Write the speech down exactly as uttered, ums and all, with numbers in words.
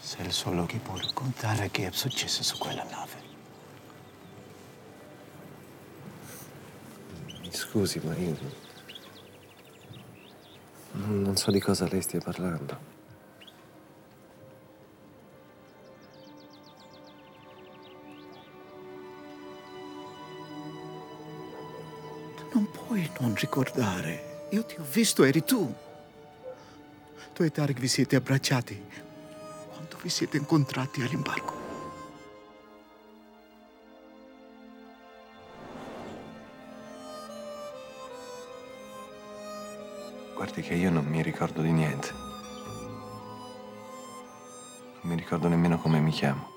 Sei il solo che può raccontare che è successo su quella nave. Mi scusi, ma io non so di cosa lei stia parlando. Non puoi non ricordare. Io ti ho visto, eri tu. Tu e Tarek vi siete abbracciati quando vi siete incontrati all'imbarco. Guardi che io non mi ricordo di niente. Non mi ricordo nemmeno come mi chiamo.